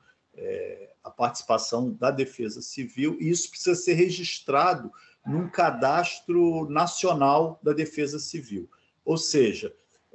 a participação da Defesa Civil, e isso precisa ser registrado num cadastro nacional da Defesa Civil. Ou seja,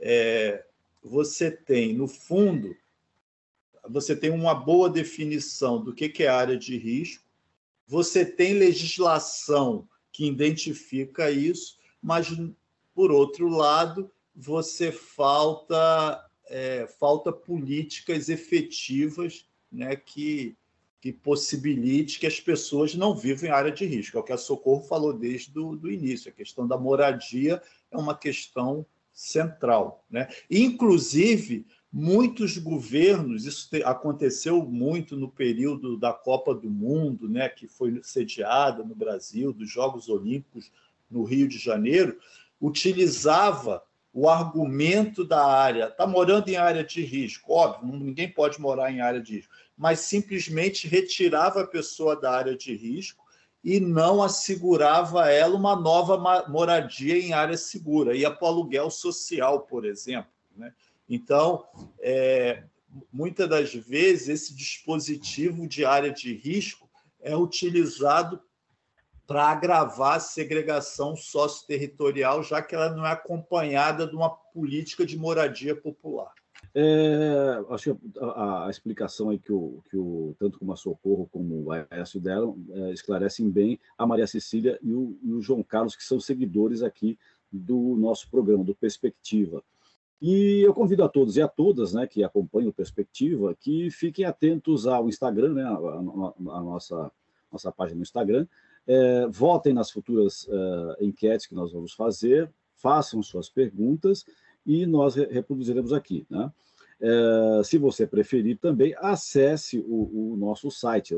você tem, no fundo, você tem uma boa definição do que é área de risco, você tem legislação que identifica isso, mas, por outro lado, você falta políticas efetivas né, que possibilite que as pessoas não vivam em área de risco. É o que a Socorro falou desde o início. A questão da moradia é uma questão central, né? Inclusive, muitos governos, isso aconteceu muito no período da Copa do Mundo, né, que foi sediada no Brasil, dos Jogos Olímpicos no Rio de Janeiro, utilizava o argumento da área, está morando em área de risco, óbvio, ninguém pode morar em área de risco, mas simplesmente retirava a pessoa da área de risco e não assegurava a ela uma nova moradia em área segura, ia para o aluguel social, por exemplo, né? Então, muitas das vezes, esse dispositivo de área de risco é utilizado para agravar a segregação socioterritorial, já que ela não é acompanhada de uma política de moradia popular. Acho que a explicação aí que tanto como a Socorro como o Aécio deram esclarecem bem a Maria Cecília e o João Carlos, que são seguidores aqui do nosso programa, do Perspectiva. E eu convido a todos e a todas, né, que acompanham o Perspectiva, que fiquem atentos ao Instagram, né, a nossa página no Instagram, votem nas futuras enquetes que nós vamos fazer, façam suas perguntas e nós reproduziremos aqui, né? Se você preferir também, acesse o nosso site,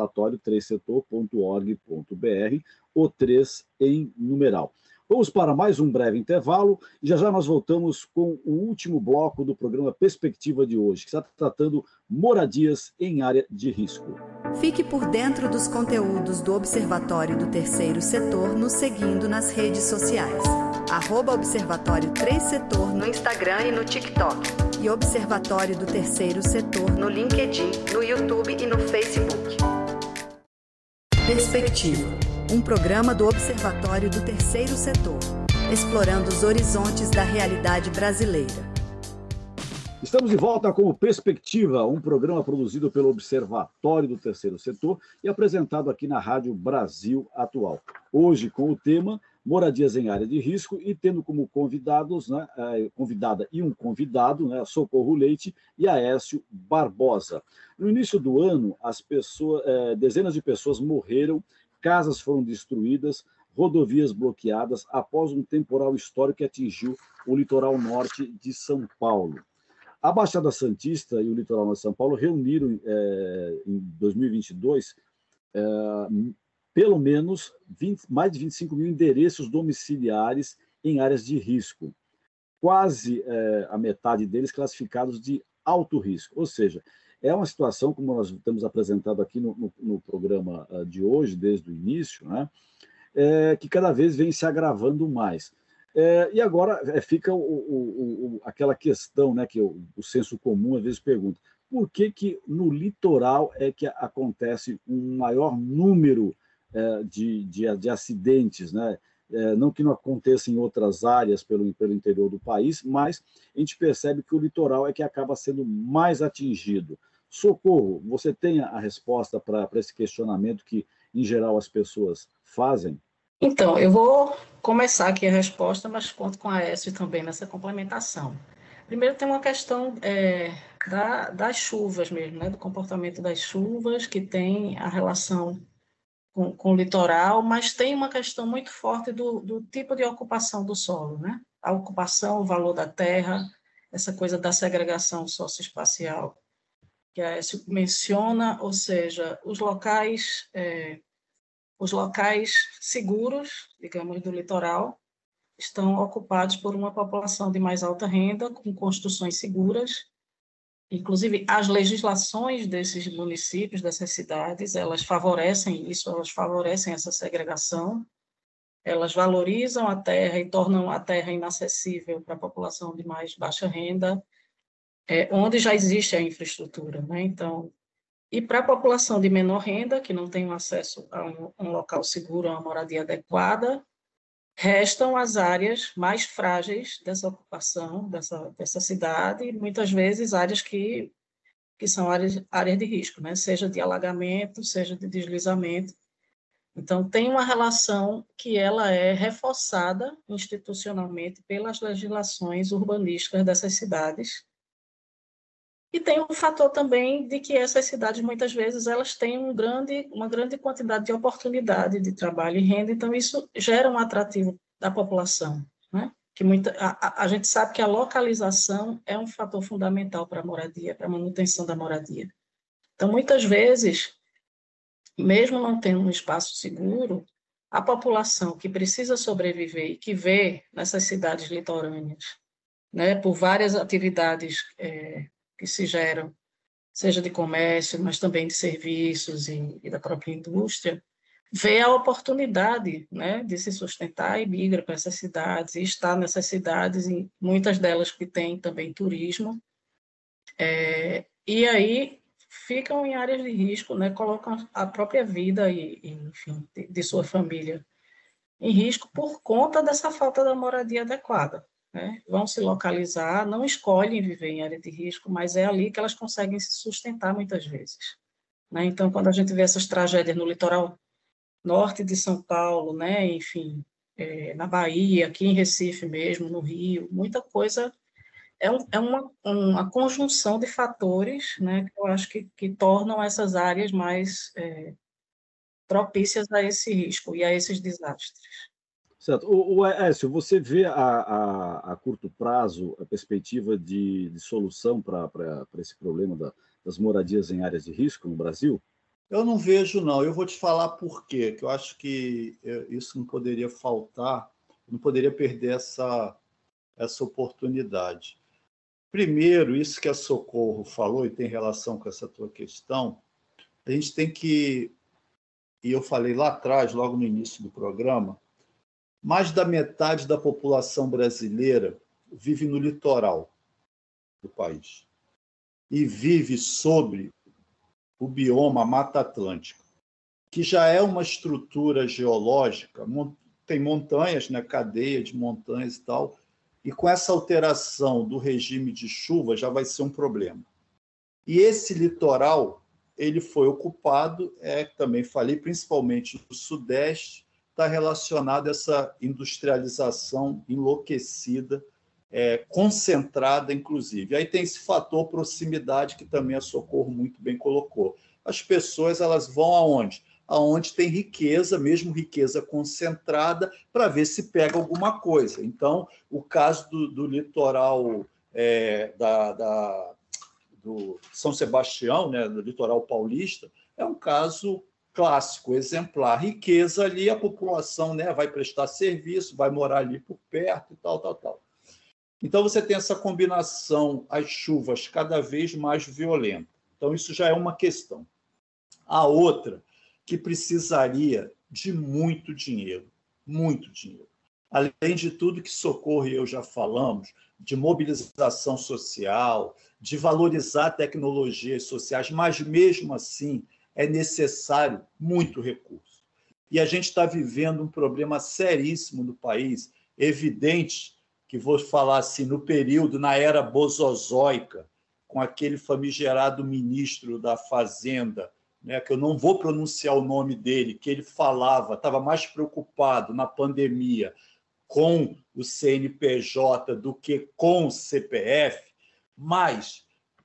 observatório3setor.org.br, o 3 em numeral. Vamos para mais um breve intervalo e já nós voltamos com o último bloco do programa Perspectiva de hoje, que está tratando moradias em área de risco. Fique por dentro dos conteúdos do Observatório do Terceiro Setor nos seguindo nas redes sociais. @Observatório 3 Setor no Instagram e no TikTok. E Observatório do Terceiro Setor no LinkedIn, no YouTube e no Facebook. Perspectiva, um programa do Observatório do Terceiro Setor, explorando os horizontes da realidade brasileira. Estamos de volta com o Perspectiva, um programa produzido pelo Observatório do Terceiro Setor e apresentado aqui na Rádio Brasil Atual. Hoje com o tema Moradias em Área de Risco e tendo como convidados, né, convidada e um convidado, né, Socorro Leite e Aécio Barbosa. No início do ano, dezenas de pessoas morreram, casas foram destruídas, rodovias bloqueadas após um temporal histórico que atingiu o litoral norte de São Paulo. A Baixada Santista e o litoral norte de São Paulo reuniram em 2022 pelo menos mais de 25 mil endereços domiciliares em áreas de risco, quase a metade deles classificados de alto risco. Ou seja, é uma situação, como nós temos apresentado aqui no programa de hoje, desde o início, né, que cada vez vem se agravando mais. E agora fica aquela questão, né, que o senso comum às vezes pergunta, por que no litoral é que acontece um maior número de acidentes, né? Não que não aconteça em outras áreas pelo interior do país, mas a gente percebe que o litoral é que acaba sendo mais atingido. Socorro, você tem a resposta para esse questionamento que, em geral, as pessoas fazem? Então, eu vou começar aqui a resposta, mas conto com a Aécio também nessa complementação. Primeiro tem uma questão das chuvas mesmo, né? Do comportamento das chuvas, que tem a relação com o litoral, mas tem uma questão muito forte do tipo de ocupação do solo, né? A ocupação, o valor da terra, essa coisa da segregação socioespacial que a Aécio menciona, ou seja, os locais seguros, digamos, do litoral, estão ocupados por uma população de mais alta renda, com construções seguras. Inclusive, as legislações desses municípios, dessas cidades, elas favorecem isso, elas favorecem essa segregação, elas valorizam a terra e tornam a terra inacessível para a população de mais baixa renda, onde já existe a infraestrutura, né? Então, e para a população de menor renda, que não tem acesso a um local seguro, a uma moradia adequada, restam as áreas mais frágeis dessa ocupação, dessa cidade, muitas vezes áreas que são áreas de risco, né? Seja de alagamento, seja de deslizamento. Então, tem uma relação que ela é reforçada institucionalmente pelas legislações urbanísticas dessas cidades. E tem um fator também de que essas cidades, muitas vezes, elas têm uma grande quantidade de oportunidade de trabalho e renda, então isso gera um atrativo da população, né? Que a gente sabe que a localização é um fator fundamental para a moradia, para a manutenção da moradia. Então, muitas vezes, mesmo não tendo um espaço seguro, a população que precisa sobreviver e que vê nessas cidades litorâneas, né, por várias atividades que se geram, seja de comércio, mas também de serviços e da própria indústria, vê a oportunidade, né, de se sustentar e migra para essas cidades, e está nessas cidades, e muitas delas que têm também turismo, e aí ficam em áreas de risco, né, colocam a própria vida enfim, de sua família em risco por conta dessa falta da moradia adequada. Né? Vão se localizar, não escolhem viver em área de risco, mas é ali que elas conseguem se sustentar muitas vezes. Né? Então, quando a gente vê essas tragédias no litoral norte de São Paulo, né, enfim, na Bahia, aqui em Recife mesmo, no Rio, muita coisa é uma conjunção de fatores, né, que eu acho que tornam essas áreas mais propícias a esse risco e a esses desastres. Certo. O Aécio, você vê a curto prazo a perspectiva de solução para esse problema das moradias em áreas de risco no Brasil? Eu não vejo, não. Eu vou te falar por quê, que eu acho que isso não poderia faltar, não poderia perder essa oportunidade. Primeiro, isso que a Socorro falou, e tem relação com essa tua questão, a gente tem que, e eu falei lá atrás, logo no início do programa, mais da metade da população brasileira vive no litoral do país e vive sobre o bioma Mata Atlântica, que já é uma estrutura geológica, tem montanhas, né, cadeia de montanhas e tal, e com essa alteração do regime de chuva já vai ser um problema. E esse litoral, ele foi ocupado, também falei, principalmente no Sudeste, está relacionado a essa industrialização enlouquecida, concentrada, inclusive. Aí tem esse fator proximidade, que também a Socorro muito bem colocou. As pessoas, elas vão aonde? Aonde tem riqueza, mesmo riqueza concentrada, para ver se pega alguma coisa. Então, o caso do litoral do São Sebastião, né, do litoral paulista, é um caso clássico, exemplar. Riqueza ali, a população, né, vai prestar serviço, vai morar ali por perto e tal. Então, você tem essa combinação, as chuvas cada vez mais violentas. Então, isso já é uma questão. A outra, que precisaria de muito dinheiro. Além de tudo que Socorro e eu já falamos, de mobilização social, de valorizar tecnologias sociais, mas, mesmo assim, é necessário muito recurso. E a gente está vivendo um problema seríssimo no país, evidente, que vou falar assim, no período, na era bozozoica, com aquele famigerado ministro da Fazenda, né, que eu não vou pronunciar o nome dele, que ele falava, estava mais preocupado na pandemia com o CNPJ do que com o CPF, mas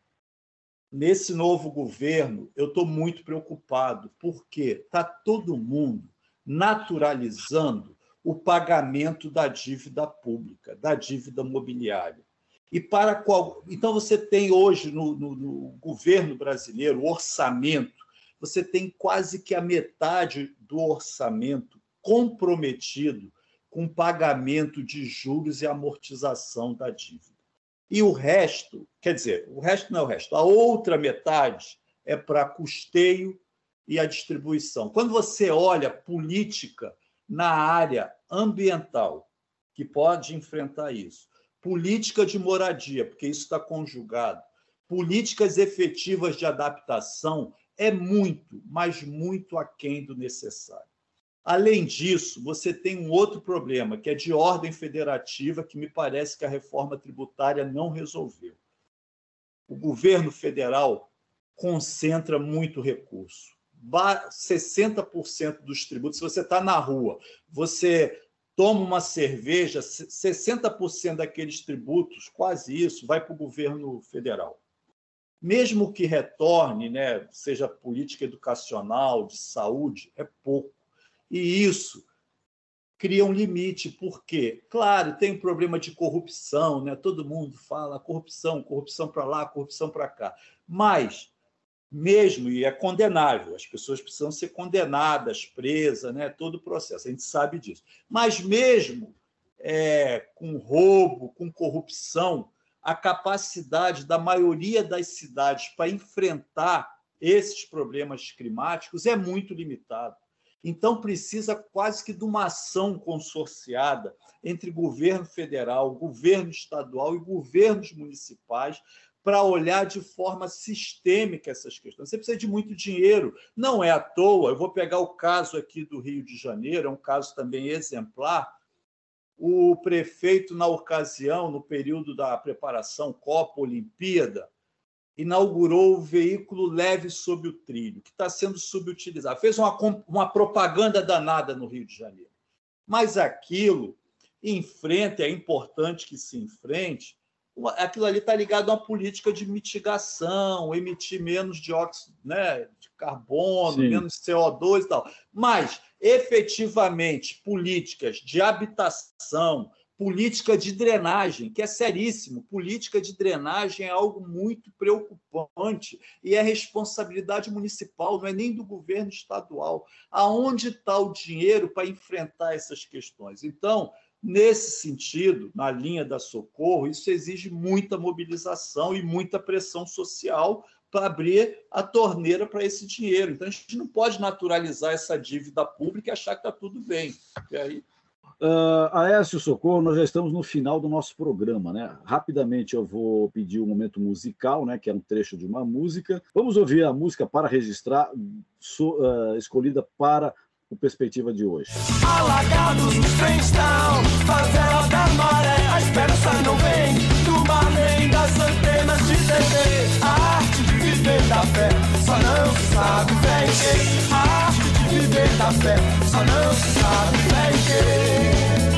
nesse novo governo eu estou muito preocupado, porque está todo mundo naturalizando o pagamento da dívida pública, da dívida mobiliária. Então, você tem hoje no governo brasileiro, o orçamento, você tem quase que a metade do orçamento comprometido com pagamento de juros e amortização da dívida. E o resto, quer dizer, o resto não é o resto, a outra metade é para custeio e a distribuição. Quando você olha política na área ambiental, que pode enfrentar isso, política de moradia, porque isso está conjugado, políticas efetivas de adaptação, é muito, mas muito aquém do necessário. Além disso, você tem um outro problema, que é de ordem federativa, que me parece que a reforma tributária não resolveu. O governo federal concentra muito recurso. 60% dos tributos, se você está na rua, você toma uma cerveja, 60% daqueles tributos, quase isso, vai para o governo federal. mesmo que retorne, né, seja política educacional, de saúde, é pouco. E isso cria um limite, porque, claro, tem um problema de corrupção, né? Todo mundo fala corrupção, corrupção para lá, corrupção para cá. Mas, mesmo, e é condenável, as pessoas precisam ser condenadas, presas, né? Todo o processo, a gente sabe disso. Mas mesmo com roubo, com corrupção, a capacidade da maioria das cidades para enfrentar esses problemas climáticos é muito limitada. Então, precisa quase que de uma ação consorciada entre governo federal, governo estadual e governos municipais para olhar de forma sistêmica essas questões. Você precisa de muito dinheiro. Não é à toa, eu vou pegar o caso aqui do Rio de Janeiro, é um caso também exemplar. O prefeito, na ocasião, no período da preparação Copa-Olimpíada, inaugurou o veículo leve sob o trilho, que está sendo subutilizado. Fez uma propaganda danada no Rio de Janeiro. Mas aquilo enfrenta, é importante que se enfrente, aquilo ali está ligado a uma política de mitigação, emitir menos dióxido, né, de carbono, Sim, menos CO2 e tal. Mas, efetivamente, políticas de habitação, política de drenagem, que é seríssimo. Política de drenagem é algo muito preocupante e é responsabilidade municipal, não é nem do governo estadual. Aonde está o dinheiro para enfrentar essas questões? Então, nesse sentido, na linha da Socorro, isso exige muita mobilização e muita pressão social para abrir a torneira para esse dinheiro. Então, a gente não pode naturalizar essa dívida pública e achar que está tudo bem. E aí... Aécio, Socorro, nós já estamos no final do nosso programa, né? Rapidamente eu vou pedir um momento musical, né? Que é um trecho de uma música. Vamos ouvir a música para registrar, escolhida para o Perspectiva de hoje. Alagados os trens estão, favela da maré, a esperança não vem do mar nem das antenas de TV. A arte de viver da fé, só não se sabe fé em quê. A arte de viver da fé, só não se sabe fé em quê.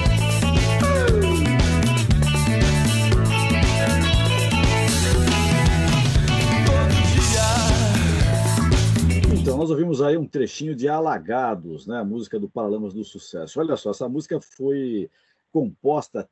Então, nós ouvimos aí um trechinho de Alagados, né? A música do Paralamas do Sucesso. Olha só, essa música foi composta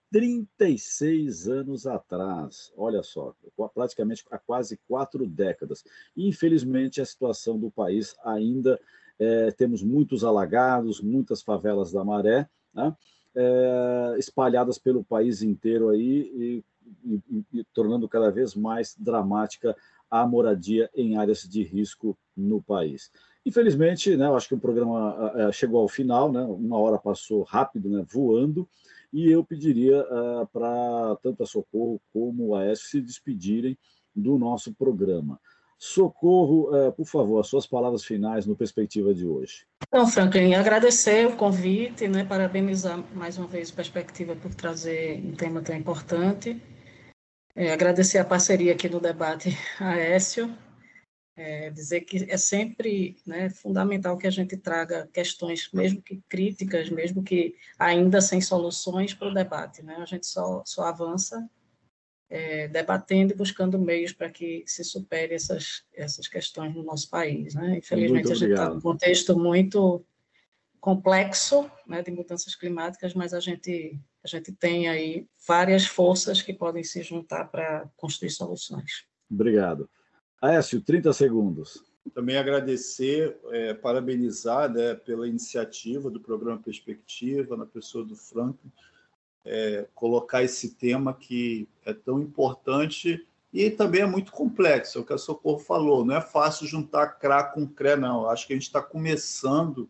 36 anos atrás. Olha só, praticamente há quase 4 décadas. E, infelizmente, a situação do país ainda temos muitos alagados, muitas favelas da maré, né? Espalhadas pelo país inteiro aí e tornando cada vez mais dramática a moradia em áreas de risco no país. Infelizmente, né, eu acho que o programa chegou ao final, né, 1 hora passou rápido, né, voando, e eu pediria para tanto a Socorro como o Aécio se despedirem do nosso programa. Socorro, por favor, as suas palavras finais no Perspectiva de hoje. Então, Franklin, agradecer o convite, né, parabenizar mais uma vez o Perspectiva por trazer um tema tão importante. Agradecer a parceria aqui no debate, Aécio, dizer que é sempre, né, fundamental que a gente traga questões, mesmo que críticas, mesmo que ainda sem soluções, para o debate, né? A gente só avança debatendo e buscando meios para que se supere essas questões no nosso país, né? Infelizmente, a gente está num contexto muito complexo, né, de mudanças climáticas, mas a gente tem aí várias forças que podem se juntar para construir soluções. Obrigado. Aécio, 30 segundos. Também agradecer, parabenizar, né, pela iniciativa do programa Perspectiva, na pessoa do Franklin, colocar esse tema que é tão importante e também é muito complexo, é o que a Socorro falou, não é fácil juntar CRA com CRE, não. Acho que a gente está começando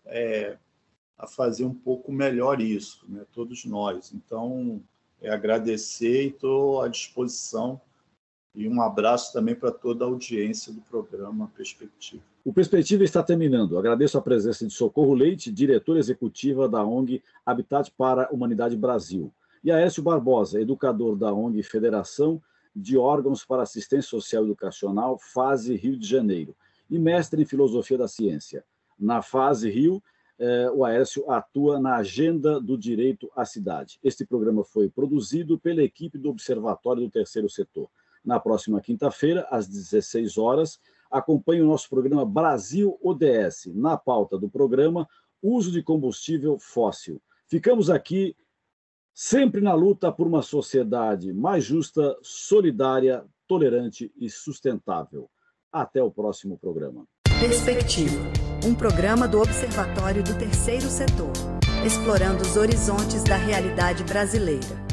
a fazer um pouco melhor isso, né? Todos nós. Então, agradecer e estou à disposição. E um abraço também para toda a audiência do programa Perspectiva. O Perspectiva está terminando. Agradeço a presença de Socorro Leite, diretora executiva da ONG Habitat para a Humanidade Brasil, e Aécio Barbosa, educador da ONG Federação de Órgãos para Assistência Social e Educacional, FASE Rio de Janeiro, e mestre em Filosofia da Ciência. Na FASE Rio, o Aécio atua na Agenda do Direito à Cidade. Este programa foi produzido pela equipe do Observatório do Terceiro Setor. Na próxima quinta-feira, às 16 horas, acompanhe o nosso programa Brasil ODS. Na pauta do programa, uso de combustível fóssil. Ficamos aqui sempre na luta por uma sociedade mais justa, solidária, tolerante e sustentável. Até o próximo programa. Perspectiva, um programa do Observatório do Terceiro Setor, explorando os horizontes da realidade brasileira.